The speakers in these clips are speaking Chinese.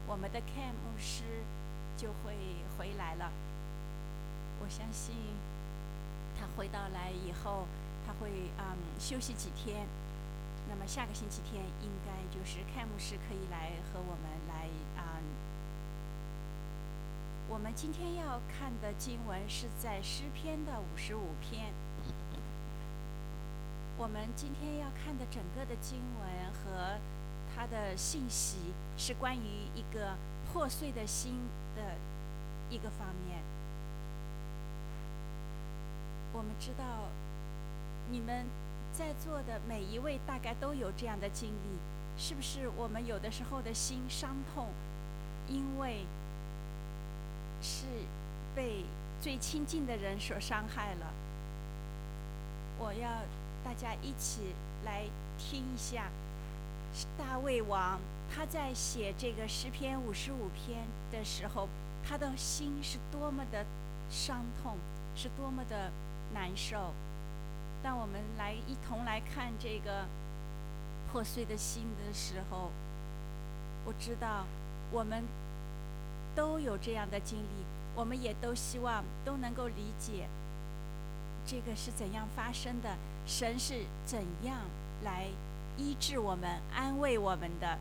我们的 Ken 牧师就会回来了。我相信他回到来以后，他会休息几天。那么下个星期天应该就是 Ken 牧师可以来和我们来我们今天要看的经文是在诗篇的55篇。我们今天要看的整个的经文和它的信息是关于一个破碎的心的一个方面。我们知道你们在座的每一位大概都有这样的经历，是不是？我们有的时候的心伤痛，因为是被最亲近的人所伤害了。我要大家一起来听一下大卫王他在写这个诗篇55篇的时候，他的心是多么的伤痛，是多么的难受。当我们一同来看这个破碎的心的时候，我知道我们都有这样的经历，我们也都希望都能够理解这个是怎样发生的，神是怎样来医治我们、安慰我们的。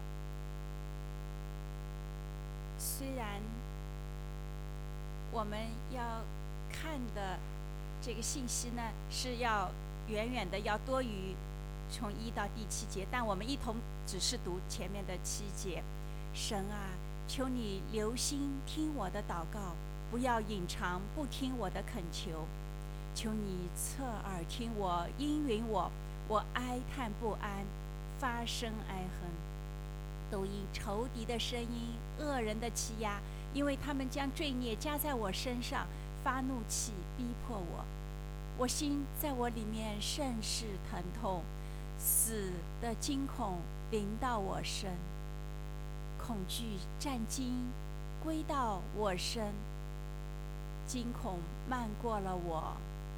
虽然我们要看的这个信息呢，是要远远的要多于从1到第7节，但我们一同只是读前面的7节。神啊，求你留心听我的祷告，不要隐藏不听我的恳求。求你侧耳听我，应允我，我哀叹不安，发声哀恨，都因仇敌的声音、恶人的欺压，因为他们将罪孽加在我身上，发怒气逼迫我。我心在我里面甚是疼痛，死的惊恐临到我身，恐惧战惊归到我身，惊恐漫过了我。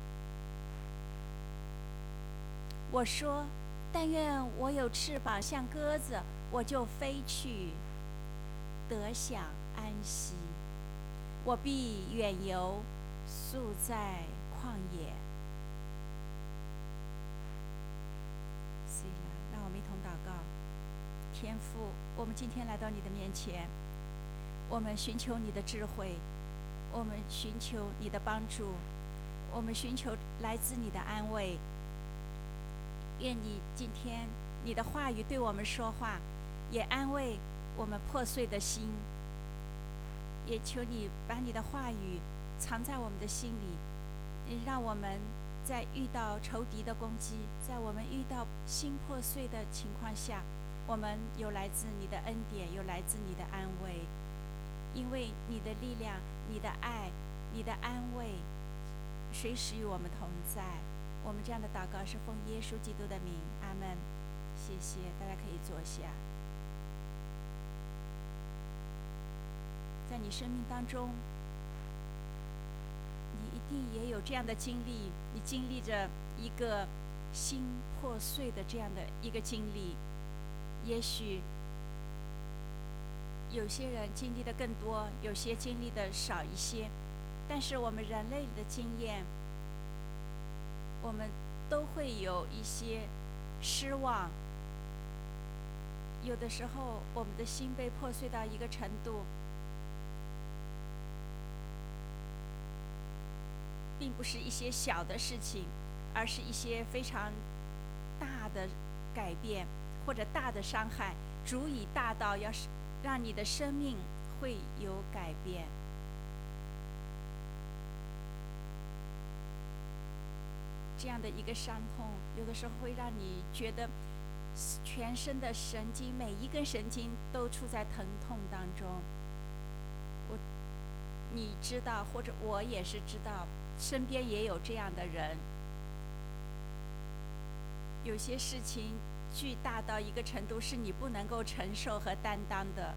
我说，但愿我有翅膀像鸽子，我就飞去，得享安息。我必远游，宿在旷野。让我们一同祷告。天父，我们今天来到你的面前，我们寻求你的智慧，我们寻求你的帮助，我们寻求来自你的安慰。愿你今天你的话语对我们说话，也安慰我们破碎的心，也求你把你的话语藏在我们的心里，让我们在遇到仇敌的攻击，在我们遇到心破碎的情况下，我们有来自你的恩典，有来自你的安慰。因为你的力量、你的爱、你的安慰随时与我们同在。我们这样的祷告是奉耶稣基督的名，阿们。谢谢，大家可以坐下。在你生命当中，你一定也有这样的经历，你经历着一个心破碎的这样的一个经历。也许有些人经历的更多，有些经历的少一些，但是我们人类的经验，我们都会有一些失望。有的时候我们的心被破碎到一个程度，并不是一些小的事情，而是一些非常大的改变或者大的伤害，足以大到要让你的生命会有改变。这样的一个伤痛，有的时候会让你觉得全身的神经，每一根神经都处在疼痛当中。你知道，或者我也是知道，身边也有这样的人。有些事情巨大到一个程度，是你不能够承受和担当的。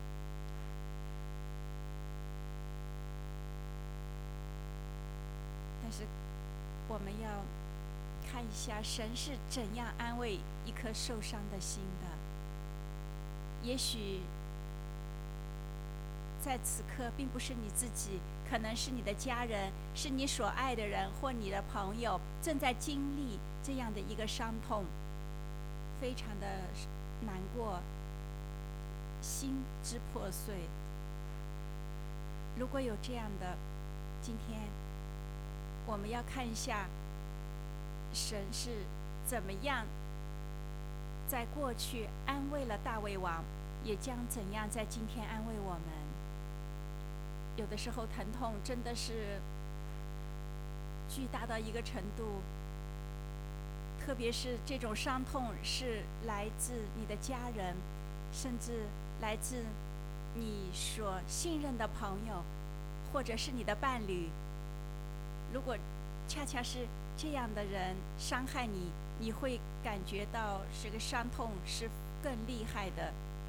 但是我们要看一下神是怎样安慰一颗受伤的心的。也许在此刻并不是你自己，可能是你的家人，是你所爱的人或你的朋友正在经历这样的一个伤痛，非常的难过，心之破碎。如果有这样的，今天我们要看一下神是怎么样在过去安慰了大卫王，也将怎样在今天安慰我们。有的时候疼痛真的是巨大到一个程度，特别是这种伤痛是来自你的家人，甚至来自你所信任的朋友，或者是你的伴侣。如果恰恰是这样的人伤害你，你会感觉到这个伤痛是更厉害的。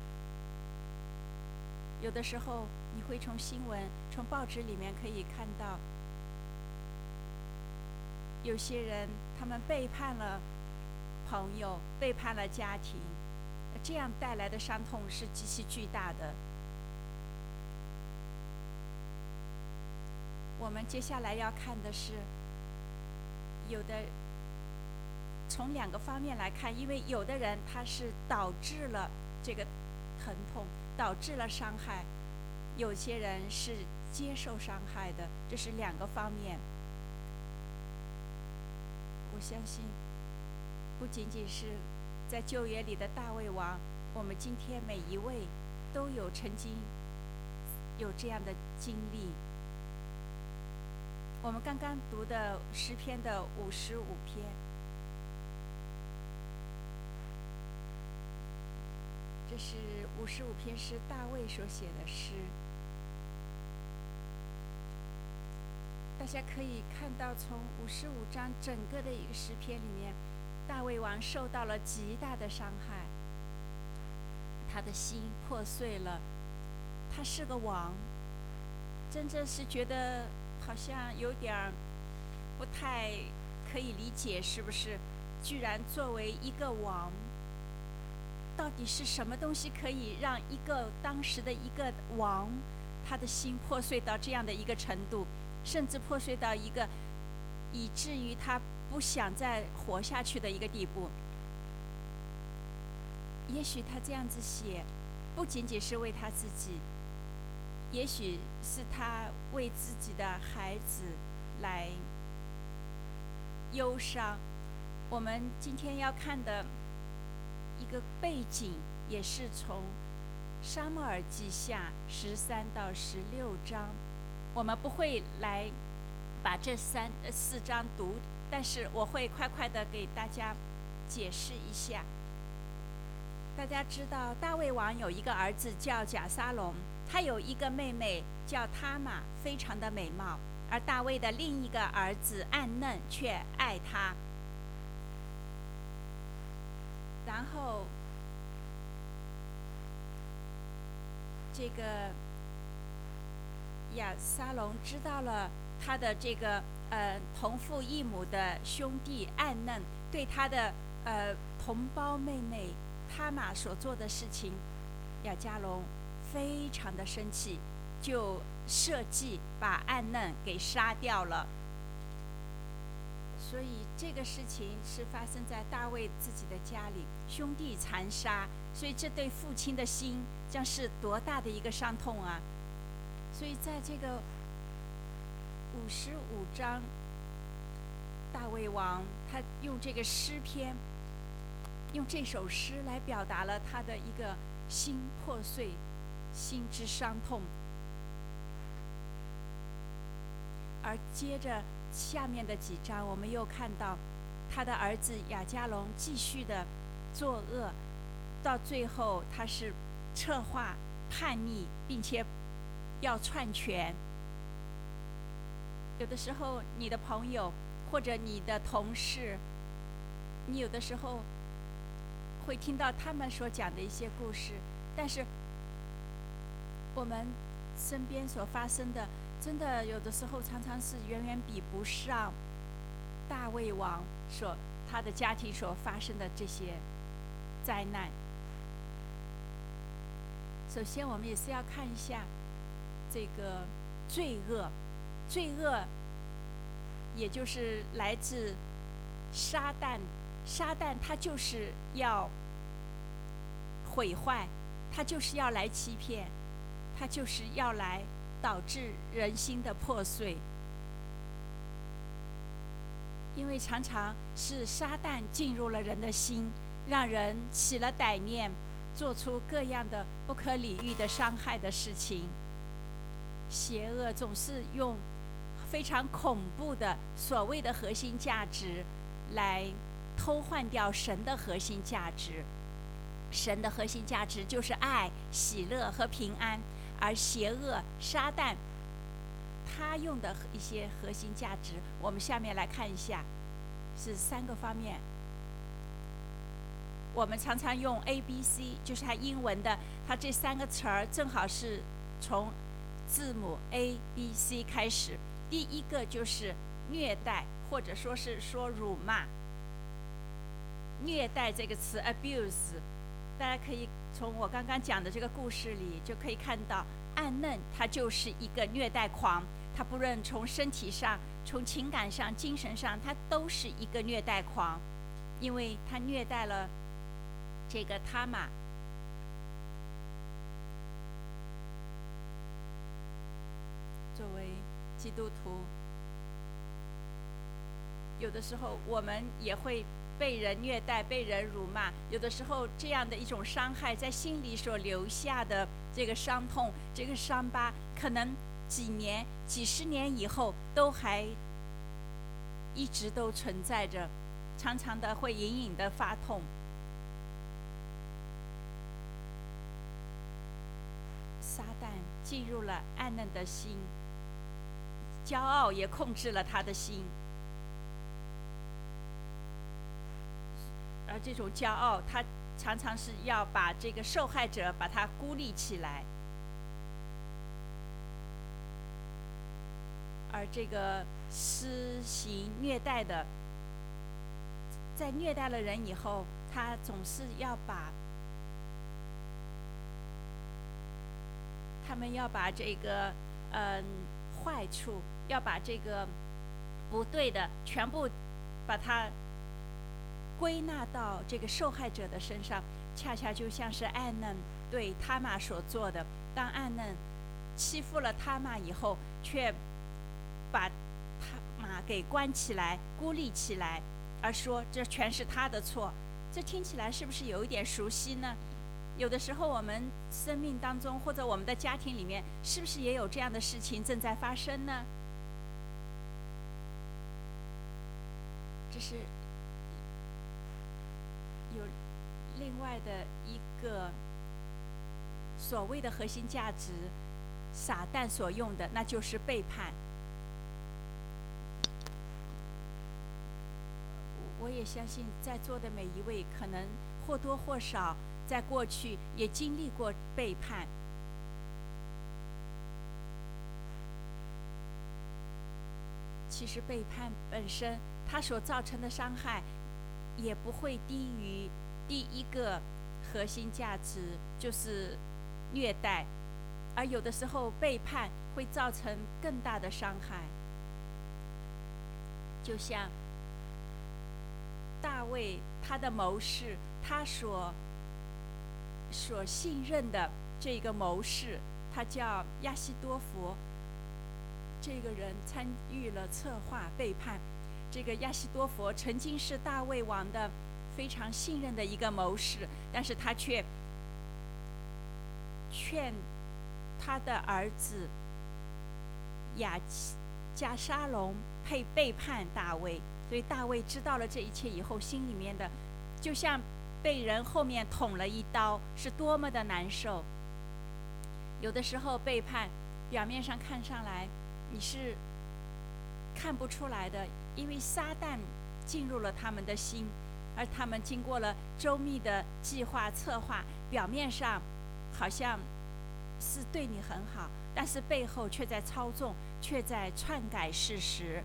有的时候你会从新闻、从报纸里面可以看到，有些人他们背叛了朋友，背叛了家庭，这样带来的伤痛是极其巨大的。我们接下来要看的是，有的从2个方面来看，因为有的人他是导致了这个疼痛，导致了伤害，有些人是接受伤害的，这是2个方面。我相信不仅仅是在旧约里的大卫王，我们今天每一位都有曾经有这样的经历。我们刚刚读的诗篇的55篇，这是55篇是大卫所写的诗。大家可以看到，从55章整个的一个诗篇里面，大卫王受到了极大的伤害，他的心破碎了。他是个王，真正是觉得好像有点不太可以理解，是不是？居然作为一个王，到底是什么东西可以让一个当时的一个王，他的心破碎到这样的一个程度，甚至破碎到一个以至于他不想再活下去的一个地步。也许他这样子写，不仅仅是为他自己，也许是他为自己的孩子来忧伤。我们今天要看的一个背景，也是从撒母耳记下13到16章。我们不会来把这4章读，但是我会快快的给大家解释一下。大家知道大卫王有一个儿子叫甲撒龙，他有一个妹妹叫他玛，非常的美貌，而大卫的另一个儿子暗嫩却爱他。然后这个亚撒龙知道了他的这个同父异母的兄弟暗嫩对他的同胞妹妹他玛所做的事情，亚迦龙非常的生气，就设计把暗嫩给杀掉了。所以这个事情是发生在大卫自己的家里，兄弟残杀，所以这对父亲的心将是多大的一个伤痛啊！所以在这个55章，大卫王他用这个诗篇，用这首诗来表达了他的一个心破碎、心之伤痛。而接着下面的几章，我们又看到他的儿子亚迦龙继续的作恶，到最后他是策划叛逆，并且要篡权。有的时候你的朋友或者你的同事，你有的时候会听到他们所讲的一些故事，但是我们身边所发生的，真的有的时候常常是远远比不上大卫王他的家庭所发生的这些灾难。首先我们也是要看一下这个罪恶，罪恶也就是来自撒旦，撒旦他就是要毁坏，他就是要来欺骗，他就是要来导致人心的破碎。因为常常是撒旦进入了人的心，让人起了歹念，做出各样的不可理喻的伤害的事情。邪恶总是用非常恐怖的所谓的核心价值来偷换掉神的核心价值。神的核心价值就是爱、喜乐和平安，而邪恶撒旦他用的一些核心价值，我们下面来看一下，是3个方面。我们常常用 ABC， 就是它英文的，它这3个词儿正好是从字母 A、B、C 开始。第一个就是虐待，或者说是说辱骂。虐待这个词 abuse， 大家可以从我刚刚讲的这个故事里就可以看到，暗嫩他就是一个虐待狂，他不论从身体上、从情感上、精神上，他都是一个虐待狂，因为他虐待了这个他玛。作为基督徒，有的时候我们也会被人虐待、被人辱骂，有的时候这样的一种伤害在心里所留下的这个伤痛、这个伤疤，可能几年、几十年以后都还一直都存在着，常常的会隐隐的发痛。撒旦进入了暗嫩的心，骄傲也控制了他的心，而这种骄傲，他常常是要把这个受害者把他孤立起来，而这个施行虐待的，在虐待了人以后，他总是要把他们要把这个坏处，要把这个不对的全部把它归纳到这个受害者的身上，恰恰就像是暗嫩对他玛所做的。当暗嫩欺负了他玛以后，却把他玛给关起来、孤立起来，而说这全是他的错。这听起来是不是有一点熟悉呢？有的时候我们生命当中或者我们的家庭里面，是不是也有这样的事情正在发生呢？这是有另外的一个所谓的核心价值，撒旦所用的，那就是背叛。我也相信在座的每一位可能或多或少在过去也经历过背叛。其实背叛本身它所造成的伤害也不会低于第一个核心价值，就是虐待，而有的时候背叛会造成更大的伤害。就像大卫他的谋士，他所信任的这个谋士，他叫亚希多弗。这个人参与了策划背叛。这个亚希多弗曾经是大卫王的非常信任的一个谋士，但是他却劝他的儿子亚加沙龙背叛大卫。所以大卫知道了这一切以后，心里面的就像被人后面捅了一刀，是多么的难受。有的时候背叛表面上看上来你是看不出来的，因为撒旦进入了他们的心，而他们经过了周密的计划策划，表面上好像是对你很好，但是背后却在操纵，却在篡改事实。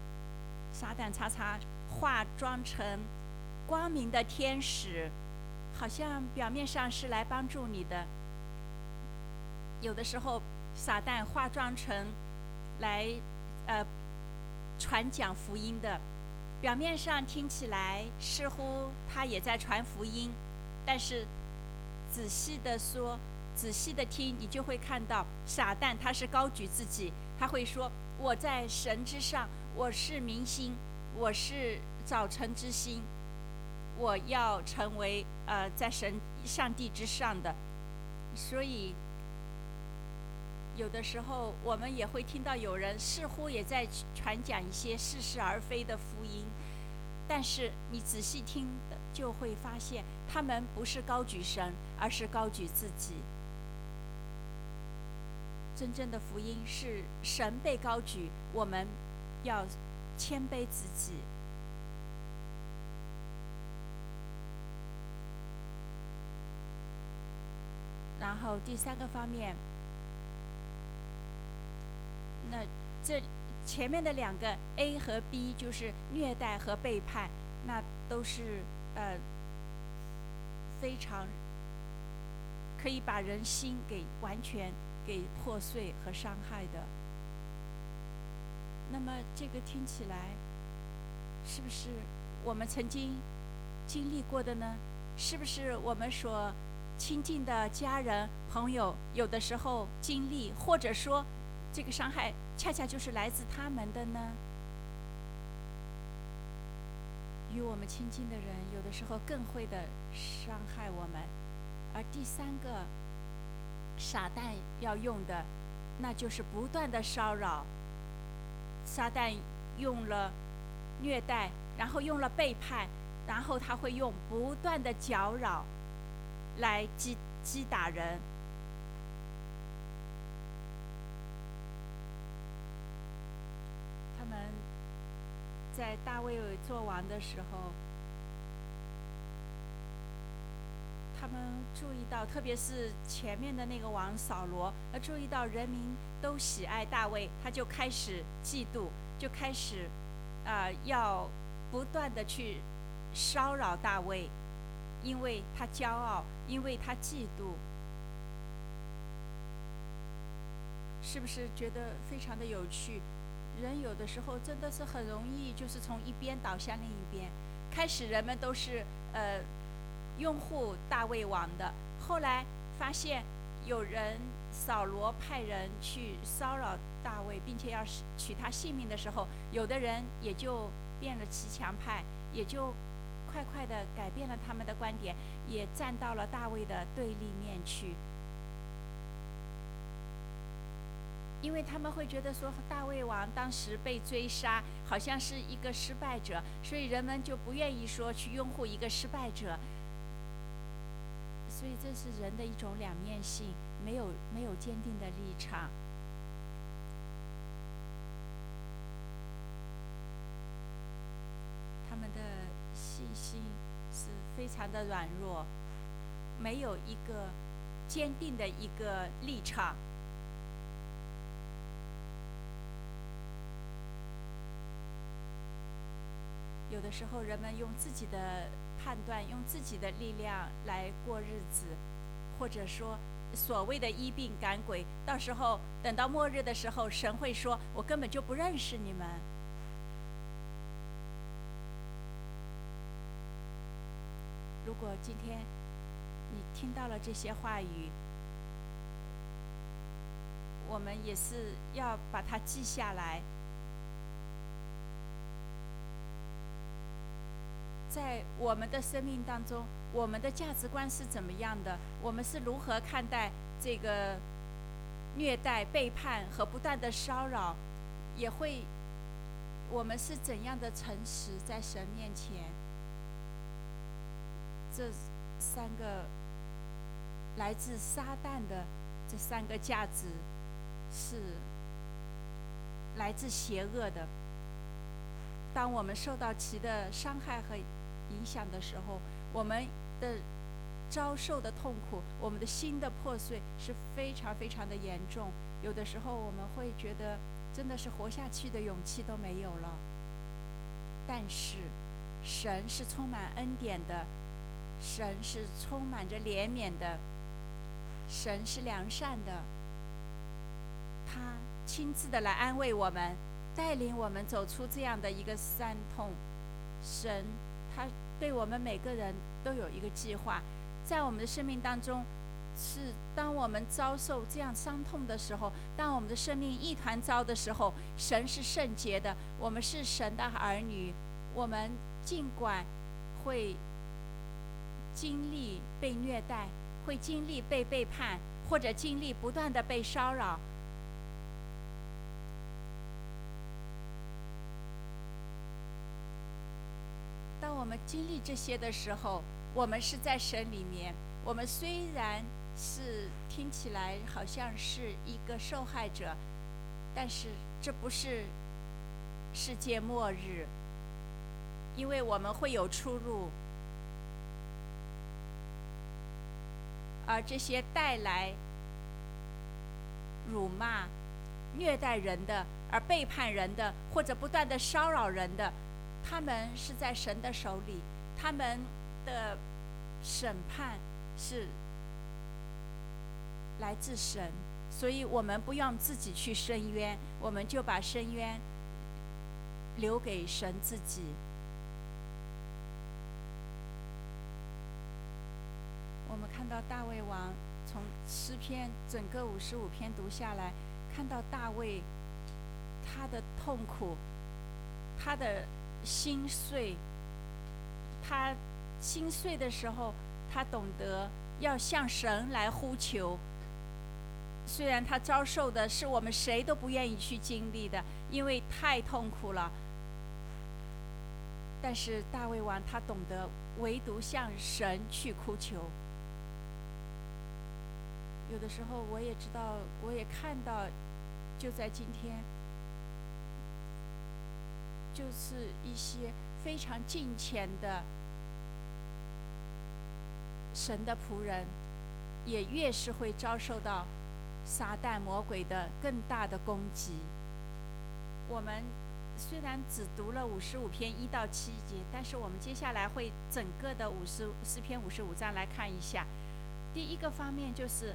撒旦常常化妆成光明的天使， 好像表面上是来帮助你的，有的时候撒旦化妆成来传讲福音的，表面上听起来似乎他也在传福音，但是仔细的说，仔细的听，你就会看到撒旦他是高举自己，他会说我在神之上，我是明星，我是早晨之星，我要成为在上帝之上的。所以有的时候我们也会听到有人似乎也在传讲一些似是而非的福音，但是你仔细听的就会发现，他们不是高举神，而是高举自己。真正的福音是神被高举，我们要谦卑自己。然后第三个方面，那这前面的两个 A 和 B 就是虐待和背叛，那都是非常可以把人心给完全给破碎和伤害的。那么这个听起来是不是我们曾经经历过的呢？是不是我们所亲近的家人朋友有的时候经历，或者说这个伤害恰恰就是来自他们的呢？与我们亲近的人有的时候更会的伤害我们。而第三个撒旦要用的，那就是不断的骚扰。撒旦用了虐待，然后用了背叛，然后他会用不断的搅扰来击打人。他们在大卫做王的时候，他们注意到，特别是前面的那个王扫罗，注意到人民都喜爱大卫，他就开始嫉妒，就开始要不断的去骚扰大卫，因为他骄傲，因为他嫉妒。是不是觉得非常的有趣？人有的时候真的是很容易就是从一边倒向另一边。开始人们都是拥护大卫王的，后来发现有人扫罗派人去骚扰大卫，并且要取他性命的时候，有的人也就变了骑墙派，也就快快的改变了他们的观点，也站到了大卫的对立面去。因为他们会觉得说大卫王当时被追杀，好像是一个失败者，所以人们就不愿意说去拥护一个失败者。所以这是人的一种两面性，没有坚定的立场。他们的信心是非常的软弱，没有一个坚定的一个立场。有的时候人们用自己的判断，用自己的力量来过日子，或者说所谓的医病赶鬼，到时候等到末日的时候，神会说我根本就不认识你们。如果今天你听到了这些话语，我们也是要把它记下来，在我们的生命当中，我们的价值观是怎么样的？我们是如何看待这个虐待、背叛和不断的骚扰？也会，我们是怎样的诚实在神面前？这三个来自撒旦的这三个价值，是来自邪恶的。当我们受到其的伤害和影响的时候，我们的遭受的痛苦，我们的心的破碎是非常非常的严重。有的时候我们会觉得真的是活下去的勇气都没有了。但是神是充满恩典的， 神是充满着怜悯的，神是良善的，他亲自的来安慰我们，带领我们走出这样的一个伤痛。神他对我们每个人都有一个计划，在我们的生命当中，是当我们遭受这样伤痛的时候，当我们的生命一团糟的时候，神是圣洁的，我们是神的儿女，我们尽管会经历被虐待，会经历被背叛，或者经历不断的被骚扰，当我们经历这些的时候，我们是在神里面，我们虽然是听起来好像是一个受害者，但是这不是世界末日，因为我们会有出路。而这些带来辱骂、虐待人的，而背叛人的，或者不断的骚扰人的，他们是在神的手里，他们的审判是来自神，所以我们不用自己去伸冤，我们就把伸冤留给神自己。我们看到大卫王从诗篇整个55篇读下来，看到大卫他的痛苦，他的心碎，他心碎的时候，他懂得要向神来呼求。虽然他遭受的是我们谁都不愿意去经历的，因为太痛苦了，但是大卫王他懂得唯独向神去哭求。有的时候我也知道，我也看到，就在今天，就是一些非常敬虔的神的仆人，也越是会遭受到撒旦魔鬼的更大的攻击。我们虽然只读了55篇1到7节，但是我们接下来会整个的诗篇55章来看一下。第一个方面就是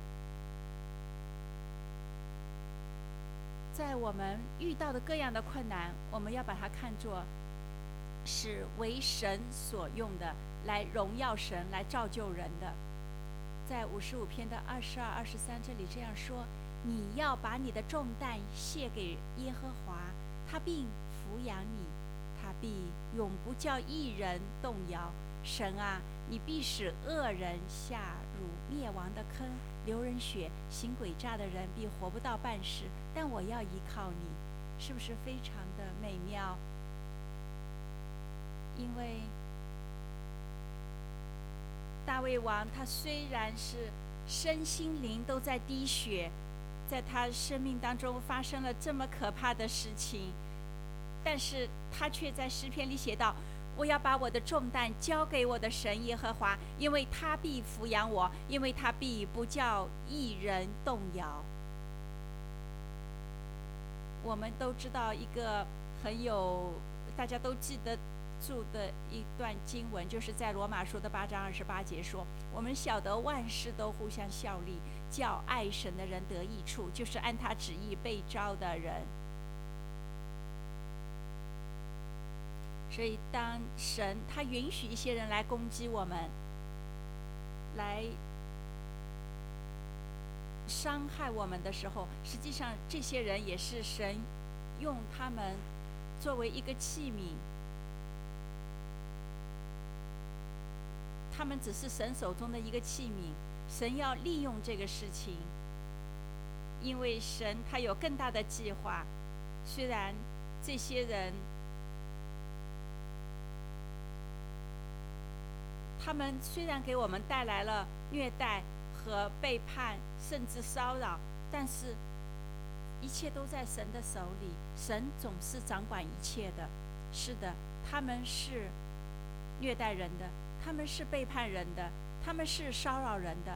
在我们遇到的各样的困难，我们要把它看作是为神所用的，来荣耀神，来造就人的。在55篇的22、23这里这样说：你要把你的重担卸给耶和华，他必抚养你，他必永不叫义人动摇。神啊，你必使恶人下入灭亡的坑，流人血，行诡诈的人必活不到半世。但我要依靠你，是不是非常的美妙？因为大卫王他虽然是身心灵都在滴血，在他生命当中发生了这么可怕的事情，但是他却在诗篇里写道：我要把我的重担交给我的神耶和华，因为他必抚养我，因为他必不叫义人动摇。我们都知道一个很有大家都记得住的一段经文，就是在罗马书的8章28节说：我们晓得万事都互相效力，叫爱神的人得益处，就是按他旨意被召的人。所以当神他允许一些人来攻击我们，来伤害我们的时候，实际上这些人也是神用他们作为一个器皿，他们只是神手中的一个器皿，神要利用这个事情，因为神他有更大的计划。虽然这些人他们虽然给我们带来了虐待和背叛甚至骚扰，但是一切都在神的手里，神总是掌管一切的。是的，他们是虐待人的，他们是背叛人的，他们是骚扰人的，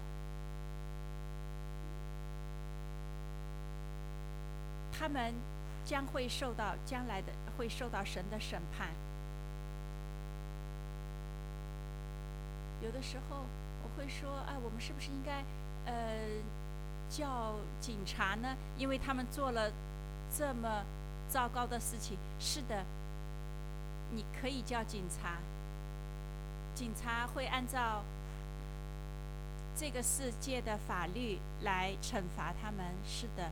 他们将会将来的会受到神的审判。 有的时候我会说，我们是不是应该叫警察呢？因为他们做了这么糟糕的事情。是的，你可以叫警察，警察会按照这个世界的法律来惩罚他们。是的，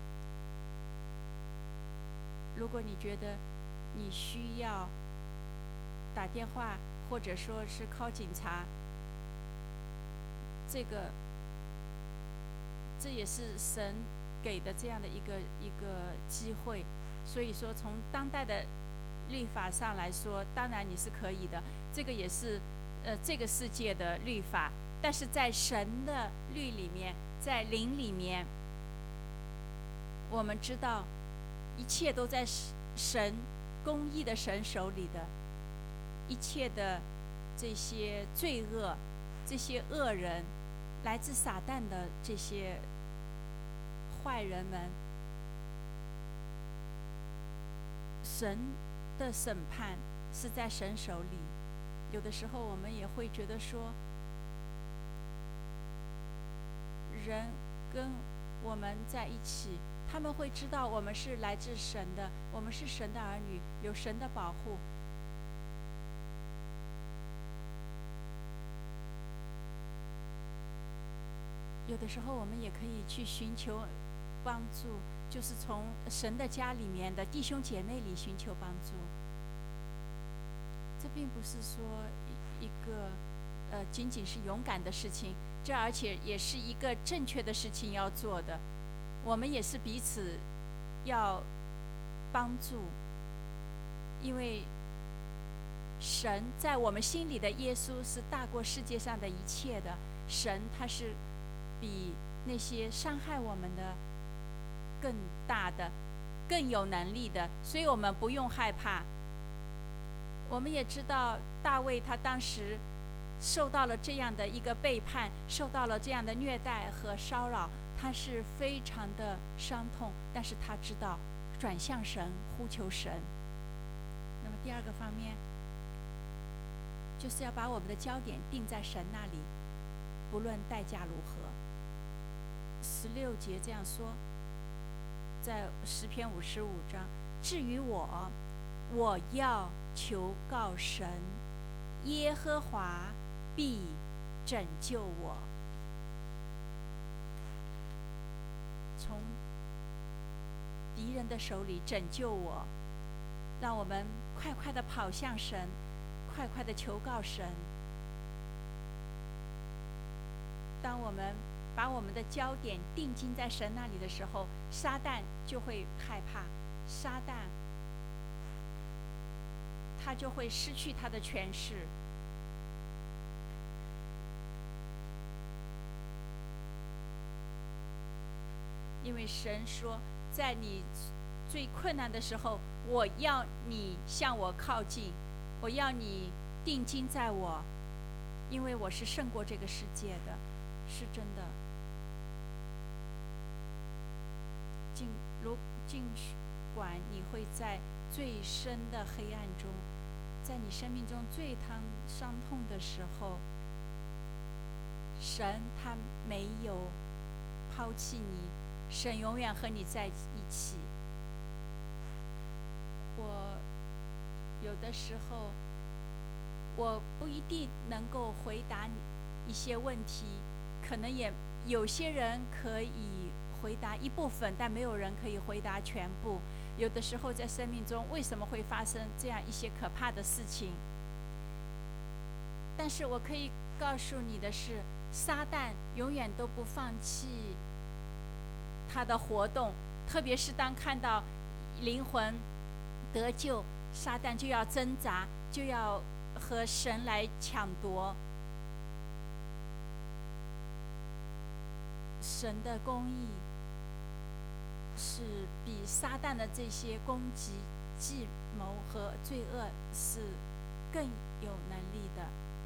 如果你觉得你需要打电话或者说是靠警察，这也是神给的这样的一个机会。所以说从当代的律法上来说，当然你是可以的，这个也是这个世界的律法，但是在神的律里面，在灵里面，我们知道一切都在神公义的神手里的，一切的这些罪恶，这些恶人，来自撒旦的这些坏人们，神的审判是在神手里。有的时候我们也会觉得说，人跟我们在一起，他们会知道我们是来自神的，我们是神的儿女，有神的保护。有的时候我们也可以去寻求帮助，就是从神的家里面的弟兄姐妹里寻求帮助。这并不是说一个仅仅是勇敢的事情，这而且也是一个正确的事情要做的。我们也是彼此要帮助，因为神在我们心里的耶稣是大过世界上的一切的。神他是比那些伤害我们的更大的，更有能力的，所以我们不用害怕。我们也知道大卫他当时受到了这样的一个背叛，受到了这样的虐待和骚扰，他是非常的伤痛，但是他知道转向神，呼求神。那么第二个方面，就是要把我们的焦点定在神那里，不论代价如何。16节这样说，在诗篇55章，至于我要求告神，耶和华必拯救我。从敌人的手里拯救我，让我们快快地跑向神，快快地求告神。当我们把我们的焦点定睛在神那里的时候，撒旦就会害怕，撒旦他就会失去他的权势。因为神说，在你最困难的时候，我要你向我靠近，我要你定睛在我，因为我是胜过这个世界的。是真的。尽管你会在最深的黑暗中，在你生命中最伤痛的时候，神他没有抛弃你，神永远和你在一起。我有的时候我不一定能够回答你一些问题，可能也有些人可以回答一部分，但没有人可以回答全部。有的时候在生命中为什么会发生这样一些可怕的事情？但是我可以告诉你的是，撒旦永远都不放弃他的活动，特别是当看到灵魂得救，撒旦就要挣扎，就要和神来抢夺。神的公义是比撒旦的这些攻击、计谋和罪恶是更有能力的。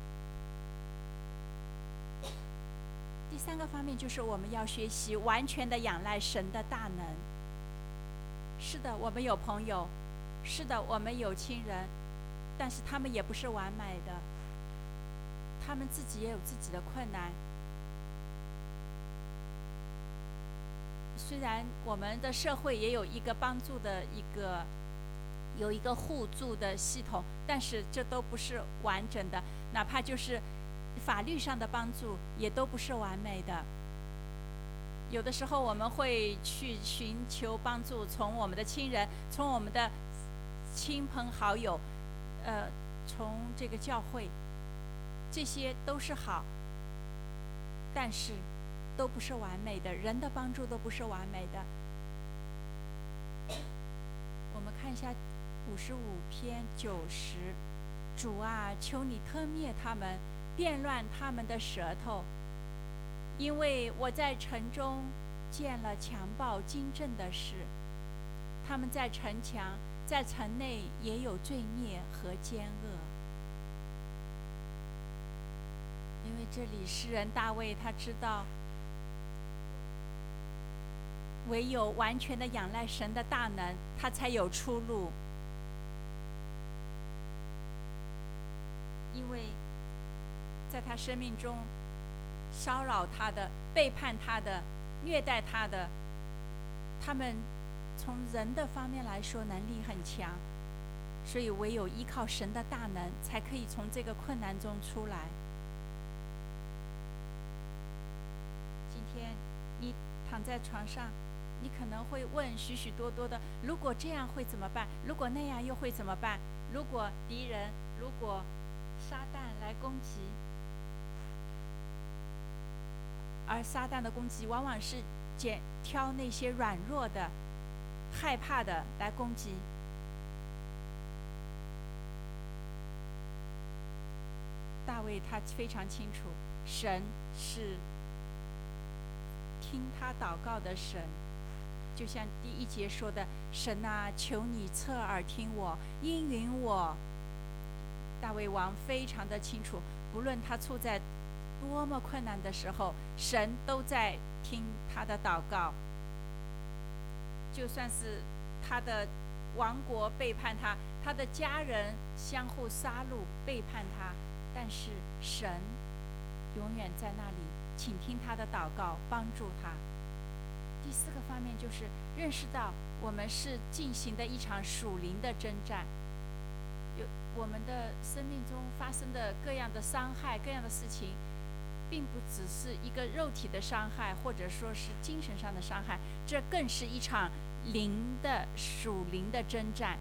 第三个方面就是我们要学习完全的仰赖神的大能。是的，我们有朋友，是的，我们有亲人，但是他们也不是完美的， 他们自己也有自己的困难。虽然我们的社会也有一个帮助的有一个互助的系统，但是这都不是完整的，哪怕就是法律上的帮助也都不是完美的。有的时候我们会去寻求帮助，从我们的亲人，从我们的亲朋好友，从这个教会，这些都是好，但是都不是完美的，人的帮助都不是完美的。我们看一下55篇90，主啊，求你吞灭他们，变乱他们的舌头，因为我在城中见了强暴惊震的事，他们在城墙，在城内也有罪孽和奸恶。因为这里诗人大卫他知道，唯有完全的仰赖神的大能，他才有出路。因为在他生命中，骚扰他的、背叛他的、虐待他的，他们从人的方面来说能力很强，所以唯有依靠神的大能，才可以从这个困难中出来。今天你躺在床上，你可能会问许许多多的：如果这样会怎么办？如果那样又会怎么办？如果敌人，如果撒旦来攻击，而撒旦的攻击往往是挑那些软弱的、害怕的来攻击。大卫他非常清楚，神是听他祷告的神，就像第1节说的：神啊，求你侧耳听我，应允我。大卫王非常的清楚，不论他处在多么困难的时候，神都在听他的祷告。就算是他的王国背叛他，他的家人相互杀戮背叛他，但是神永远在那里倾听他的祷告，帮助他。第4个方面就是认识到我们是进行的一场属灵的征战。我们的生命中发生的各样的伤害、各样的事情，并不只是一个肉体的伤害，或者说是精神上的伤害，这更是一场属灵的征战。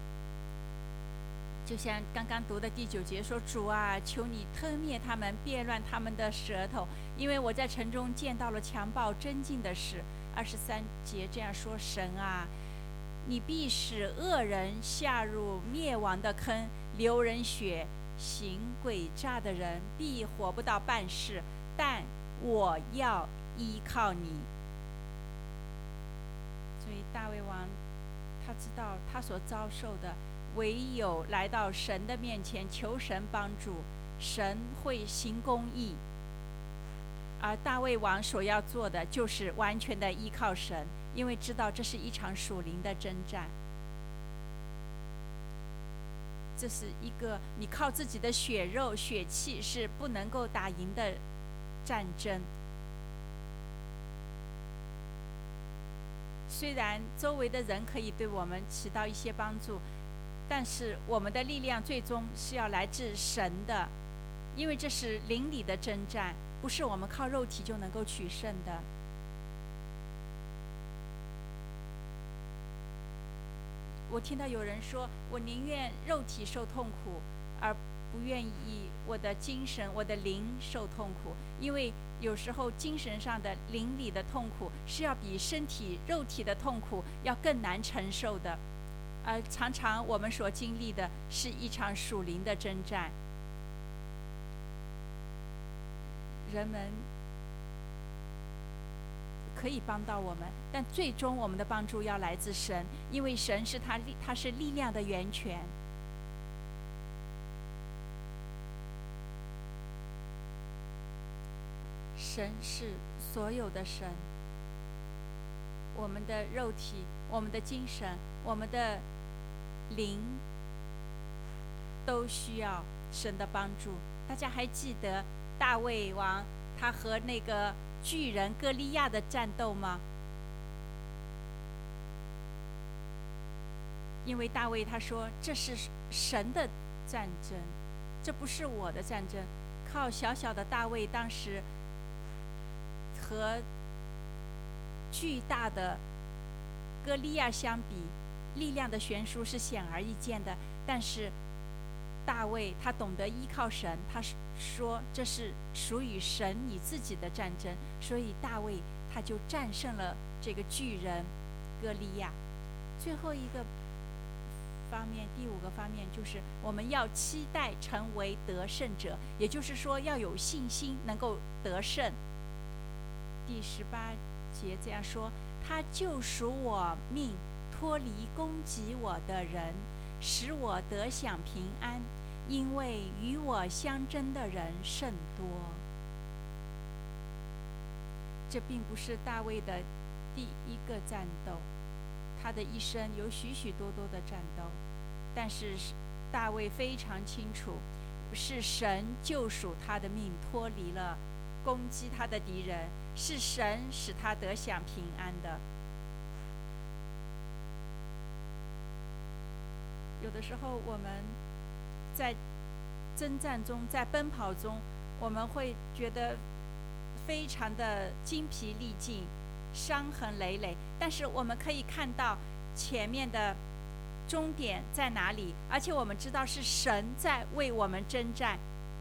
就像刚刚读的第9节说：主啊，求你吞灭他们，变乱他们的舌头，因为我在城中见到了强暴争竞的事。23节这样说：神啊，你必使恶人下入灭亡的坑，流人血，行诡诈的人必活不到半世，但我要依靠你。所以大卫王他知道他所遭受的，唯有来到神的面前求神帮助，神会行公义。而大卫王所要做的就是完全的依靠神，因为知道这是一场属灵的征战，这是一个你靠自己的血肉血气是不能够打赢的战争。虽然周围的人可以对我们起到一些帮助，但是我们的力量最终是要来自神的，因为这是灵里的征战，不是我们靠肉体就能够取胜的。我听到有人说，我宁愿肉体受痛苦，而不愿意我的精神、我的灵受痛苦，因为有时候精神上的、灵里的痛苦是要比身体、肉体的痛苦要更难承受的。而常常我们所经历的是一场属灵的征战。人们可以帮到我们，但最终我们的帮助要来自神，因为神是他是力量的源泉。神是所有的神，我们的肉体、我们的精神、我们的灵都需要神的帮助， 大家还记得大卫王他和那个巨人歌利亚的战斗吗？因为大卫他说这是神的战争，这不是我的战争。靠小小的大卫当时和巨大的歌利亚相比，力量的悬殊是显而易见的。但是大卫他懂得依靠神，他说这是属于神你自己的战争，所以大卫他就战胜了这个巨人歌利亚。最后一个方面，第5个方面就是我们要期待成为得胜者，也就是说要有信心能够得胜。第18节这样说：他救赎我命，脱离攻击我的人，使我得享平安，因为与我相争的人甚多。这并不是大卫的第一个战斗，他的一生有许许多多的战斗，但是大卫非常清楚，是神救赎他的命，脱离了攻击他的敌人，是神使他得享平安的。有的时候我们在征战中，在奔跑中，我们会觉得非常的精疲力尽，伤痕累累，但是我们可以看到前面的终点在哪里，而且我们知道是神在为我们征战。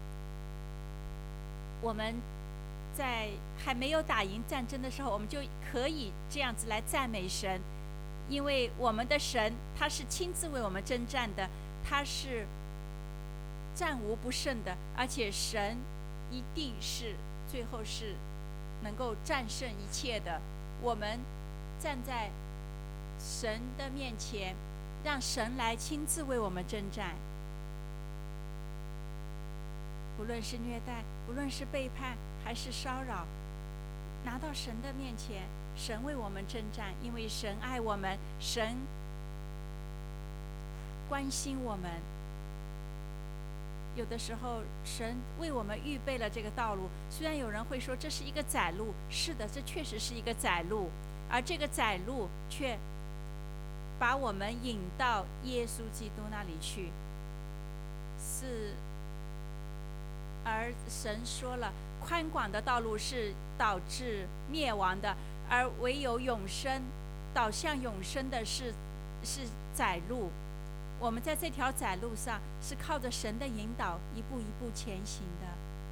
我们在还没有打赢战争的时候，我们就可以这样子来赞美神，因为我们的神他是亲自为我们征战的，他是战无不胜的，而且神一定是最后是能够战胜一切的。我们站在神的面前，让神来亲自为我们征战，不论是虐待，不论是背叛还是骚扰，拿到神的面前，神为我们征战，因为神爱我们，神关心我们。有的时候神为我们预备了这个道路，虽然有人会说这是一个窄路，是的，这确实是一个窄路，而这个窄路却把我们引到耶稣基督那里去，而神说了，宽广的道路是导致灭亡的，而唯有永生导向永生的是窄路。我们在这条窄路上是靠着神的引导一步一步前行的。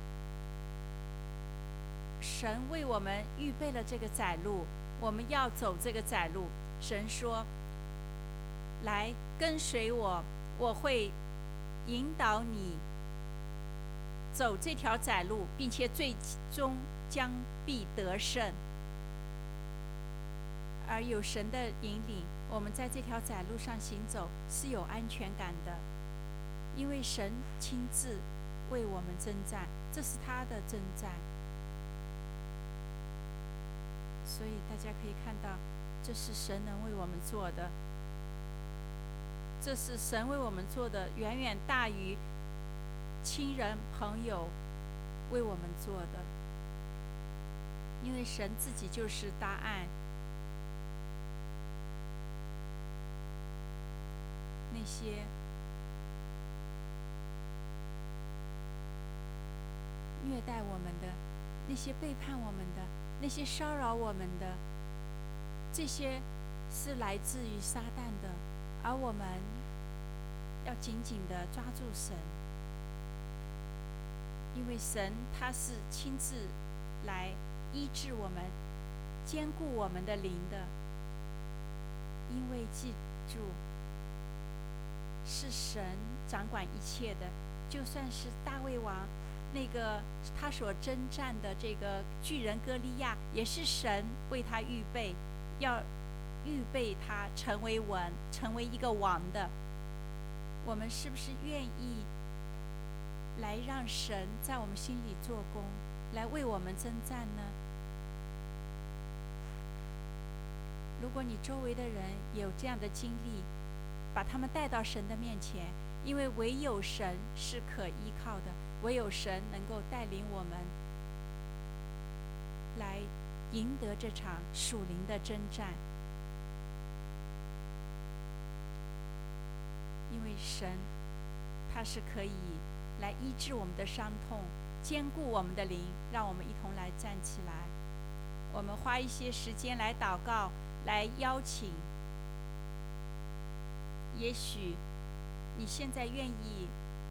神为我们预备了这个窄路，我们要走这个窄路。神说，来跟随我，我会引导你走这条窄路，并且最终将必得胜。而有神的引领，我们在这条窄路上行走是有安全感的，因为神亲自为我们征战，这是他的征战。所以大家可以看到，这是神能为我们做的，这是神为我们做的，远远大于亲人朋友为我们做的，因为神自己就是答案。那些虐待我们的，那些背叛我们的，那些骚扰我们的，这些是来自于撒旦的，而我们要紧紧地抓住神，因为神他是亲自来医治我们，坚固我们的灵的。因为记住，是神掌管一切的，就算是大卫王那个他所征战的这个巨人歌利亚，也是神为他预备，要预备他成为王，成为一个王的。我们是不是愿意来让神在我们心里做工，来为我们征战呢？如果你周围的人有这样的经历，把他们带到神的面前，因为唯有神是可依靠的， 唯有神能够带领我们来赢得这场属灵的征战，因为神他是可以来医治我们的伤痛，坚固我们的灵，让我们一同来站起来。我们花一些时间来祷告，来邀请。也许你现在愿意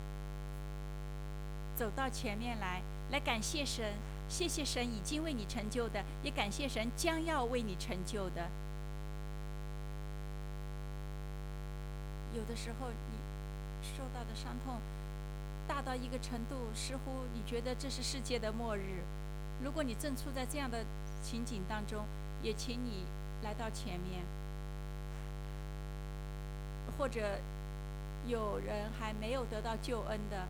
走到前面来感谢神，谢谢神已经为你成就的，也感谢神将要为你成就的。有的时候你受到的伤痛大到一个程度，似乎你觉得这是世界的末日。如果你正处在这样的情景当中，也请你来到前面。或者有人还没有得到救恩的，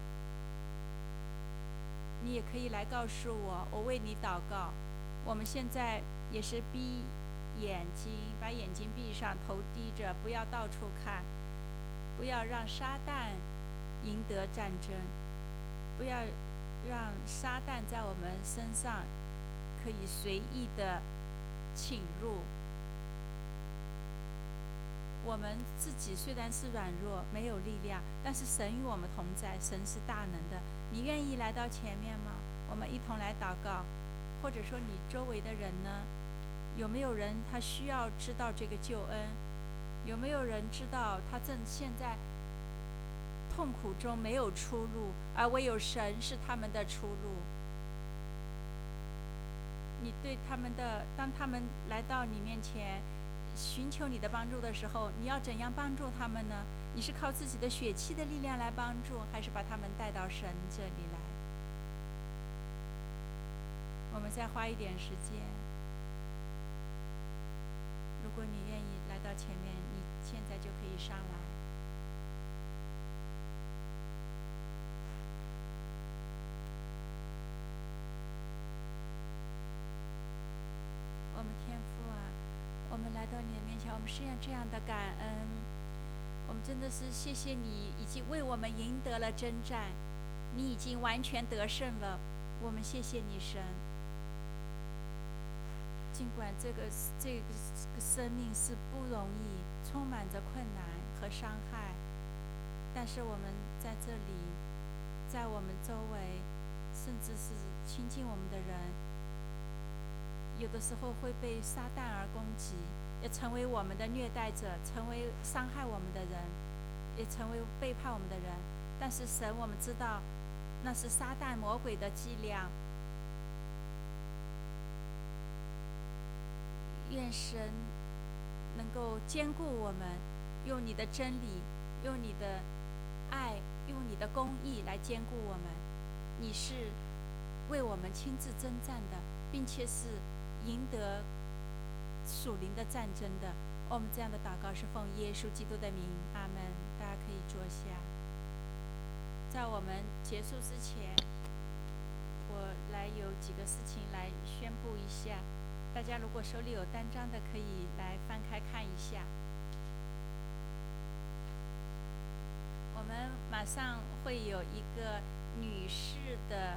你也可以来告诉我，我为你祷告。我们现在也是闭眼睛，把眼睛闭上，头低着，不要到处看，不要让撒旦赢得战争，不要让撒旦在我们身上可以随意的侵入。我们自己虽然是软弱没有力量，但是神与我们同在，神是大能的。你愿意来到前面吗？我们一同来祷告。或者说你周围的人呢，有没有人他需要知道这个救恩？有没有人知道他正现在痛苦中没有出路，而唯有神是他们的出路？你对他们的，当他们来到你面前寻求你的帮助的时候，你要怎样帮助他们呢？你是靠自己的血气的力量来帮助，还是把他们带到神这里来？我们再花一点时间。如果你愿意来到前面，你现在就可以上来。我们天父啊，我们来到你的面前，我们是这样的感恩。我们真的是谢谢你已经为我们赢得了征战，你已经完全得胜了。我们谢谢你，神。尽管这个生命是不容易，充满着困难和伤害，但是我们在这里，在我们周围，甚至是亲近我们的人，有的时候会被撒旦而攻击，也成为我们的虐待者，成为伤害我们的人，也成为背叛我们的人。但是神，我们知道那是撒旦魔鬼的伎俩。愿神能够坚固我们，用你的真理，用你的爱，用你的公义来坚固我们。你是为我们亲自征战的，并且是赢得属灵的战争的。我们这样的祷告是奉耶稣基督的名，阿门。大家可以坐下。在我们结束之前，我来有几个事情来宣布一下。大家如果手里有单张的，可以来翻开看一下。我们马上会有一个女士的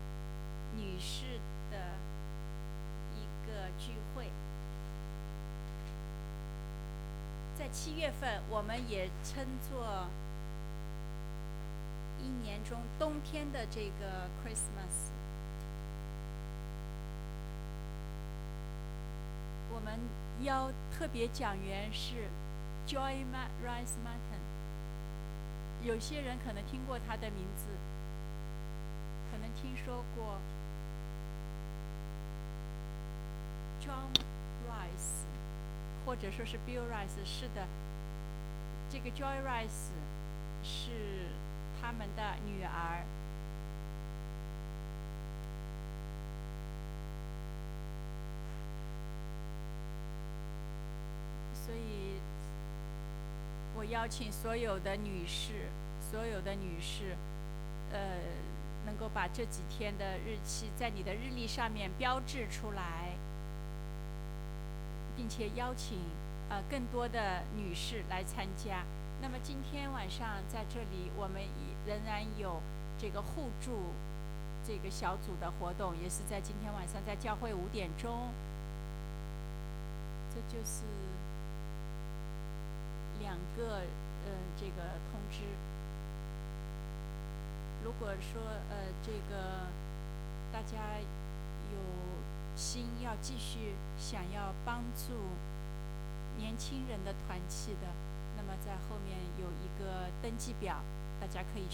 一个聚会，在7月份，我们也称作一年中冬天的这个 Christmas。我们邀特别讲员是 Joy Rice Martin， 有些人可能听过他的名字，可能听说过 John Rice， 或者说是 Bill Rice。 是的，这个 Joy Rice 是他们的女儿。所以我邀请所有的女士，能够把这几天的日期在你的日历上面标志出来，并且邀请更多的女士来参加。那么今天晚上在这里，我们仍然有这个互助这个小组的活动，也是在今天晚上在教会5点钟。这就是2个这个通知。如果说这个大家有心要继续想要帮助年轻人的团契的，那么在后面有一个登记表，大家可以去